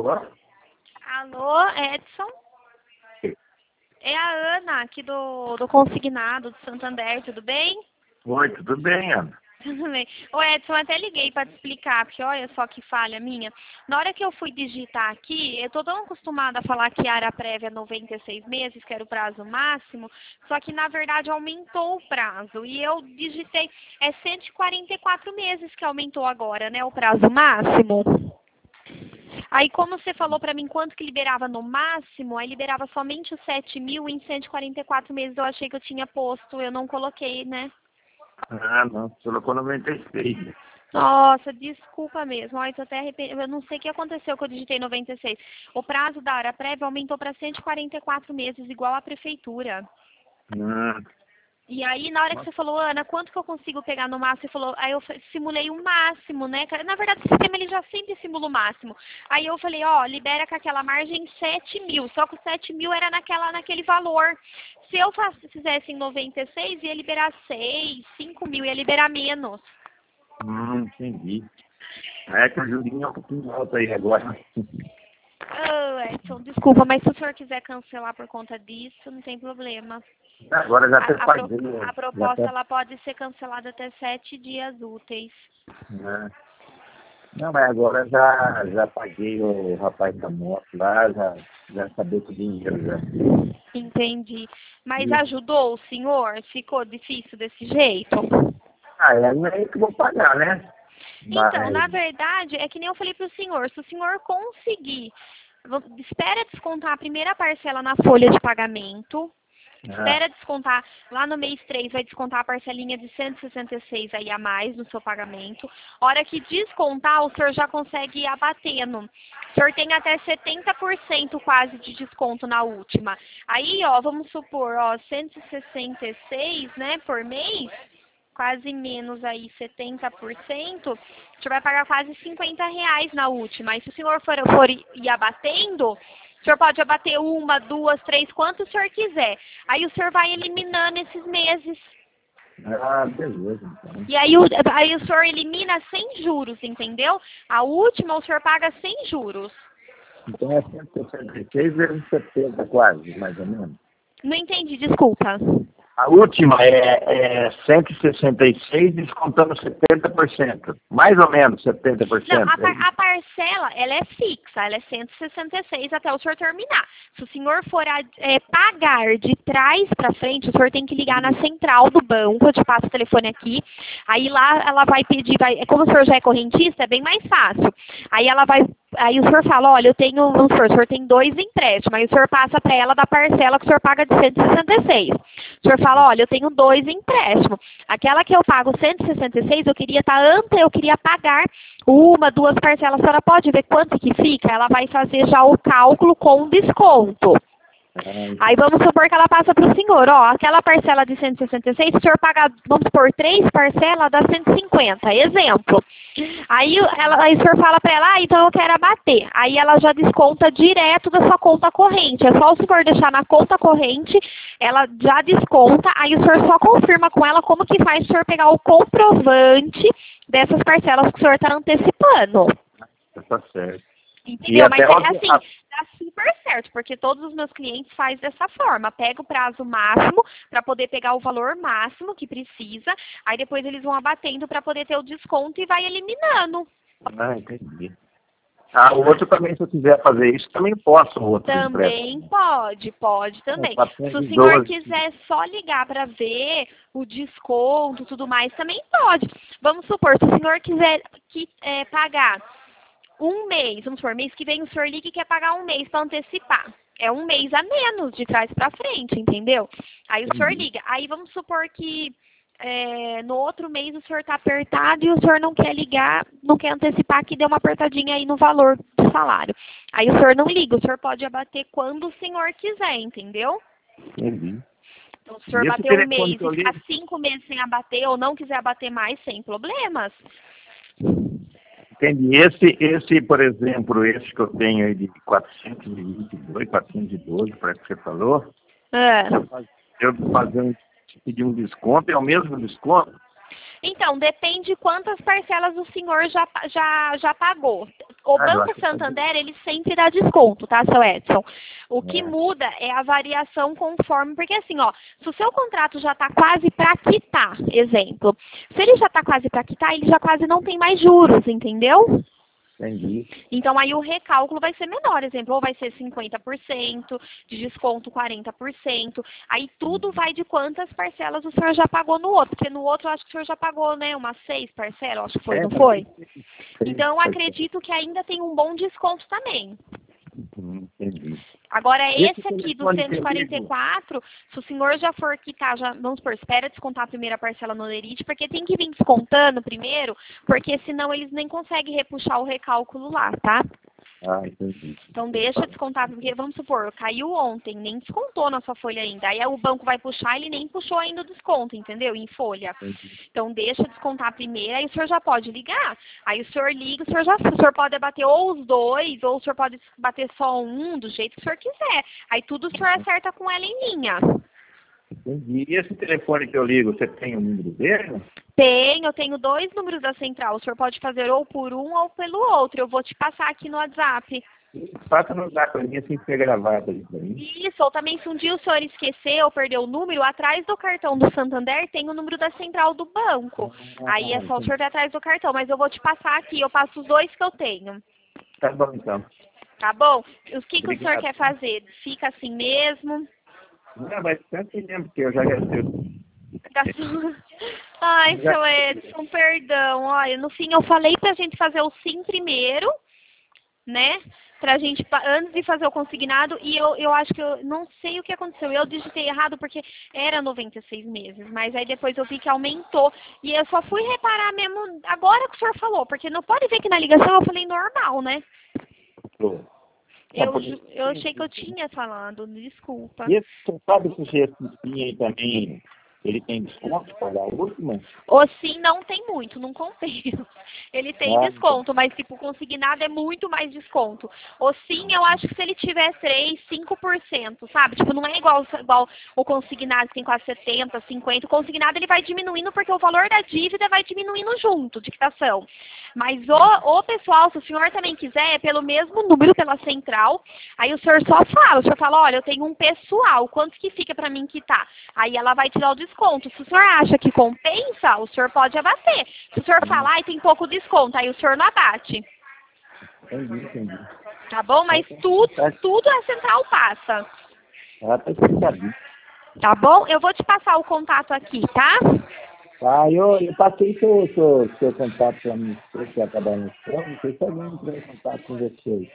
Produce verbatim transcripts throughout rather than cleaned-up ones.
Alô? Alô, Edson? É a Ana, aqui do, do Consignado de Santander, tudo bem? Oi, tudo bem, Ana? Tudo bem. Ô Edson, eu até liguei para te explicar, porque olha só que falha minha. Na hora que eu fui digitar aqui, eu tô tão acostumada a falar que a área prévia é noventa e seis meses, que era o prazo máximo, só que na verdade aumentou o prazo. E eu digitei, é cento e quarenta e quatro meses que aumentou agora, né, o prazo máximo. Aí, como você falou para mim quanto que liberava no máximo, aí liberava somente os sete mil em cento e quarenta e quatro meses. Eu achei que eu tinha posto, eu não coloquei, né? Ah, não, você colocou noventa e seis. Nossa, desculpa mesmo. Olha, eu tô até arrependido. Eu não sei o que aconteceu que eu digitei noventa e seis. O prazo da área prévia aumentou para cento e quarenta e quatro meses, igual a prefeitura. Ah, E aí, na hora que você falou, Ana, quanto que eu consigo pegar no máximo? Você falou, aí eu fa- simulei o máximo, né? Na verdade, o sistema ele já sempre simula o máximo. Aí eu falei, ó, libera com aquela margem sete mil, só que o sete mil era naquela, naquele valor. Se eu fa- fizesse em noventa e seis, ia liberar seis, cinco mil, ia liberar menos. hum, entendi. É que o jurinho é um pouquinho alto aí agora. Oh, Edson, desculpa, mas se o senhor quiser cancelar por conta disso, não tem problema. Agora já A, até a, pro- paguei. a Já proposta até, ela pode ser cancelada até sete dias úteis. né? Não, mas agora já, já paguei o rapaz da moto lá, já, já acabei com o dinheiro já. Entendi. Mas E, ajudou o senhor? Ficou difícil desse jeito? ah, é aí que eu vou pagar, né? Então, Mas, na verdade, é que nem eu falei para o senhor, se o senhor conseguir, vo- espera descontar a primeira parcela na folha de pagamento, ah, espera descontar, lá no mês três vai descontar a parcelinha de cento e sessenta e seis aí a mais no seu pagamento. Hora que descontar, o senhor já consegue ir abatendo. O senhor tem até setenta por cento quase de desconto na última. Aí, ó, vamos supor, ó, cento e sessenta e seis, né, por mês, quase menos aí setenta por cento, o senhor vai pagar quase cinquenta reais na última. E se o senhor for, for ir abatendo, o senhor pode abater uma, duas, três, quanto o senhor quiser. Aí o senhor vai eliminando esses meses. ah, beleza, então. E aí o, aí o senhor elimina sem juros, entendeu? A última o senhor paga sem juros. Então é cento e sessenta e seis vezes setenta quase, mais ou menos. Não entendi, desculpa. A última é, é cento e sessenta e seis descontando setenta por cento. Mais ou menos setenta por Não, cento. a, par- a parcela, ela é fixa, ela é cento e sessenta e seis até o senhor terminar. Se o senhor for a- é, pagar de trás para frente, o senhor tem que ligar na central do banco, eu te passo o telefone aqui, aí lá ela vai pedir, vai, como o senhor já é correntista, é bem mais fácil. Aí ela vai, aí o senhor fala, olha, eu tenho, vamos supor, o senhor tem dois empréstimos, aí o senhor passa para ela da parcela que o senhor paga de cento e sessenta e seis. O senhor fala, olha, eu tenho dois empréstimos. Aquela que eu pago cento e sessenta e seis, eu queria estar ante, eu queria pagar uma, duas parcelas. A senhora pode ver quanto que fica? Ela vai fazer já o cálculo com desconto. Aí vamos supor que ela passa para o senhor, ó, aquela parcela de cento e sessenta e seis, se o senhor pagar, vamos supor, três parcelas, dá cento e cinquenta, exemplo. Aí, ela, aí o senhor fala para ela, ah, então eu quero abater. Aí ela já desconta direto da sua conta corrente. É só o senhor deixar na conta corrente, ela já desconta, aí o senhor só confirma com ela como que faz o senhor pegar o comprovante dessas parcelas que o senhor está antecipando. Tá certo. E Entendeu? Mas até é onde, assim, a- dá super certo, porque todos os meus clientes fazem dessa forma. Pega o prazo máximo para poder pegar o valor máximo que precisa, aí depois eles vão abatendo para poder ter o desconto e vai eliminando. ah, entendi. Ah, o outro também, se eu quiser fazer isso, também posso, o outro Também empréstimo. pode, pode É, também. Se o senhor quatrocentos e doze. quiser só ligar para ver o desconto e tudo mais, também pode. Vamos supor, se o senhor quiser que, é, pagar um mês, vamos supor, mês que vem o senhor liga e quer pagar um mês para antecipar. É um mês a menos de trás para frente, entendeu? Aí o senhor Entendi. liga. Aí vamos supor que é, no outro mês o senhor está apertado e o senhor não quer ligar, não quer antecipar que deu uma apertadinha aí no valor do salário. Aí o senhor não liga, o senhor pode abater quando o senhor quiser, entendeu? Entendi. Então, se o senhor E esse bater um telefone mês que e eu ficar ligo, cinco meses sem abater ou não quiser abater mais, sem problemas. entendi. Esse, esse, por exemplo, esse que eu tenho aí de quatrocentos e vinte e dois, quatrocentos e doze, parece que você falou, É. eu fazer um, pedir um desconto, é o mesmo desconto? Então, depende de quantas parcelas o senhor já, já, já pagou. O Ah, eu Banco acho que Santander, ele sempre dá desconto, tá, seu Edson? O que É. muda é a variação conforme, porque assim, ó, se o seu contrato já está quase para quitar, exemplo, se ele já está quase para quitar, ele já quase não tem mais juros, entendeu? Entendi. Então, aí o recálculo vai ser menor, exemplo, ou vai ser cinquenta por cento, de desconto quarenta por cento. Aí tudo vai de quantas parcelas o senhor já pagou no outro, porque no outro eu acho que o senhor já pagou, né, umas seis parcelas, acho que foi, É, não foi? Sim, Então, eu foi. acredito que ainda tem um bom desconto também. Hum, Entendi. Agora, Esse esse aqui do telefone cento que e eu quarenta e ligo, quatro, se o senhor já for quitar, já, vamos supor, espera descontar a primeira parcela no Lerite, porque tem que vir descontando primeiro, porque senão eles nem conseguem repuxar o recálculo lá, tá? Ah, entendi. Então deixa descontar, porque vamos supor, caiu ontem, nem descontou na sua folha ainda. Aí o banco vai puxar, ele nem puxou ainda o desconto, entendeu? Em folha. Entendi. Então deixa descontar primeiro, aí o senhor já pode ligar. Aí o senhor liga, o senhor já o senhor pode bater ou os dois, ou o senhor pode bater só um, do jeito que o senhor quiser. Aí tudo o senhor acerta com ela em linha. Entendi. E esse telefone que eu ligo, você tem o número dele? Tem, eu tenho dois números da central. O senhor pode fazer ou por um ou pelo outro. Eu vou te passar aqui no WhatsApp. Passa no zap pra mim, assim fica gravado ali pra mim. Isso, ou também se um dia o senhor esquecer ou perder o número, atrás do cartão do Santander tem o número da central do banco. Aí é só o senhor ir atrás do cartão, mas eu vou te passar aqui, eu passo os dois que eu tenho. Tá bom, então. Tá bom? O que, que o senhor Obrigado. quer fazer? Fica assim mesmo? Não, mas tanto mesmo, porque eu já gastei. Tá só- Ai, Já- seu Edson, perdão. Olha, no fim eu falei pra gente fazer o sim primeiro, né? Pra gente, pa- antes de fazer o consignado, e eu, eu acho que eu não sei o que aconteceu. Eu digitei errado porque era noventa e seis meses, mas aí depois eu vi que aumentou. E eu só fui reparar mesmo agora que o senhor falou, porque não pode ver que na ligação eu falei normal, né? Tô. Eu, Não, ju- eu achei que eu tinha falado, desculpa. E esse, você sabe se esse espinha aí também, ele tem desconto para dar a última? O sim não tem muito, não compensa. Ele tem Ah, desconto, mas tipo, consignado é muito mais desconto. O sim, eu acho que se ele tiver três, cinco por cento, sabe? Tipo, não é igual, igual o consignado que tem quase setenta, cinquenta. O consignado ele vai diminuindo porque o valor da dívida vai diminuindo junto de quitação. Mas o, o pessoal, se o senhor também quiser, é pelo mesmo número, pela central, aí o senhor só fala, o senhor fala, olha, eu tenho um pessoal, quanto que fica para mim quitar? Aí ela vai tirar o desconto. Se o senhor acha que compensa, o senhor pode abater. Se o senhor falar, e tem pouco desconto, aí o senhor não abate. entendi, entendi. Tá bom? Mas tudo, tudo a central passa. Ah, tá explicadinho. Tá bom? Eu vou te passar o contato aqui, tá? Tá, eu, eu passei seu, seu, seu contato para mim, você que acabar no escola, não sei se alguém entrou em contato com você.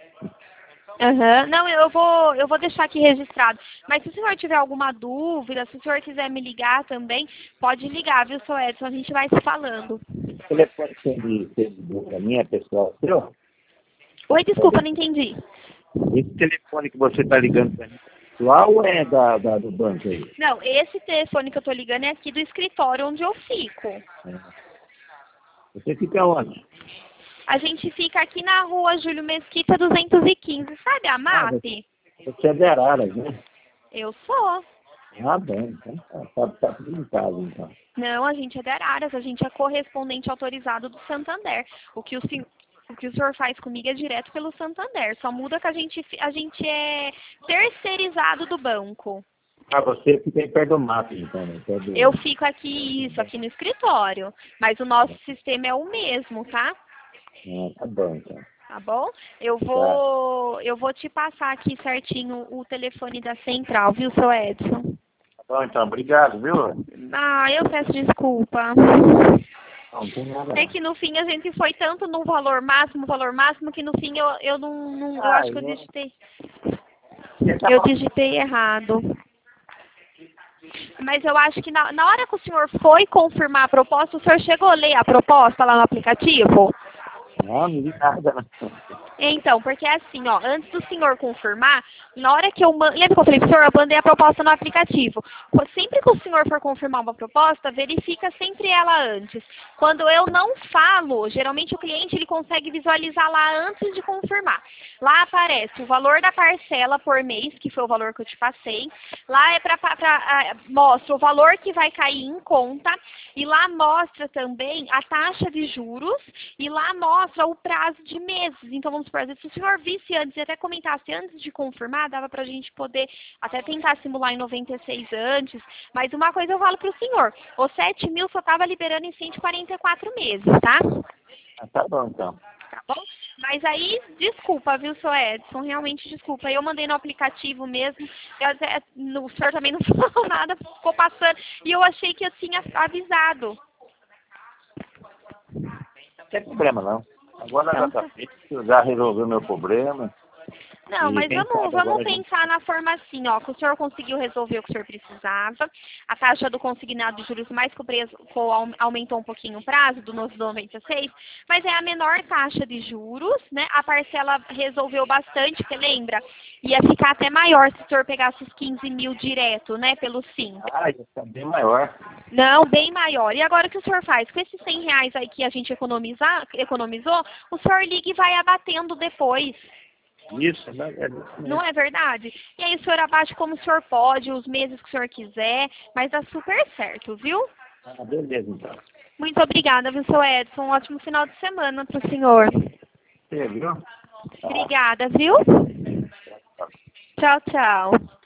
Aham. Não, eu vou, eu vou deixar aqui registrado. Mas se o senhor tiver alguma dúvida, se o senhor quiser me ligar também, pode ligar, viu, seu Edson? A gente vai se falando. O telefone que você ligou para mim é pessoal seu? Oi, desculpa, não entendi. Esse telefone que você está ligando para mim é pessoal ou é da, da, do banco aí? Não, esse telefone que eu tô ligando é aqui do escritório onde eu fico. É. Você fica onde? A gente fica aqui na rua Júlio Mesquita duzentos e quinze, sabe a Ah, M A P? Você é de Araras, né? Eu sou. Ah, bem, então tá, tá, tá tudo em casa, então. Não, a gente é de Araras, a gente é correspondente autorizado do Santander. O que o, sen- o que o senhor faz comigo é direto pelo Santander, só muda que a gente, fi- a gente é terceirizado do banco. Ah, você fica aí perto do mato, então, né? Perto do... Eu fico aqui, isso, aqui no escritório, mas o nosso sistema é o mesmo, tá? Ah, tá bom, então. Tá bom? Eu vou, eu vou te passar aqui certinho o telefone da central, viu, seu Edson? Tá bom, então, obrigado, viu? Ah, eu peço desculpa. Não, não tem nada. É que no fim a gente foi tanto no valor máximo, valor máximo, que no fim eu, eu não, não eu Ah, acho que eu eu- digitei. Você tá Eu digitei errado. Mas eu acho que na, na hora que o senhor foi confirmar a proposta, o senhor chegou a ler a proposta lá no aplicativo? Não, não vi nada, não. Então, porque é assim, ó, antes do senhor confirmar, na hora que eu mando, lembra que eu falei pro senhor, eu mandei a proposta no aplicativo. Co- Sempre que o senhor for confirmar uma proposta, verifica sempre ela antes. Quando eu não falo, geralmente o cliente ele consegue visualizar lá antes de confirmar. Lá aparece o valor da parcela por mês, que foi o valor que eu te passei. Lá é para mostra o valor que vai cair em conta e lá mostra também a taxa de juros e lá mostra o prazo de meses. Então, vamos supor, às vezes, se o senhor visse antes e até comentasse antes de confirmar, dava para a gente poder até tentar simular em noventa e seis antes. Mas uma coisa eu falo para o senhor, os sete mil só estava liberando em cento e quarenta e quatro meses, tá? Ah, tá bom, então. Tá bom? Mas aí, desculpa, viu, seu Edson? Realmente desculpa. Eu mandei no aplicativo mesmo. Eu até, no, o senhor também não falou nada, ficou passando. E eu achei que eu tinha avisado. Não tem problema, não. Agora já Então, tá tá. feito, já resolveu meu problema. Não, E mas quem vamos, sabe vamos agora a gente... pensar na forma assim, ó, que o senhor conseguiu resolver o que o senhor precisava, a taxa do consignado de juros mais que o preço co- au- aumentou um pouquinho o prazo, do novo noventa e seis, mas é a menor taxa de juros, né? A parcela resolveu bastante, porque lembra, ia ficar até maior se o senhor pegasse os quinze mil direto, né, pelo sim. Ah, ia ficar bem maior. Não, bem maior. E agora o que o senhor faz? Com esses cem reais aí que a gente economizar, economizou, o senhor liga e vai abatendo depois. Isso, né? É isso Não mesmo. é verdade? E aí o senhor abate como o senhor pode, os meses que o senhor quiser, mas dá super certo, viu? Ah, beleza, então. Muito obrigada, viu, seu Edson? Um ótimo final de semana para o senhor. Você viu? Ah, Obrigada, viu? tá. Tchau, tchau.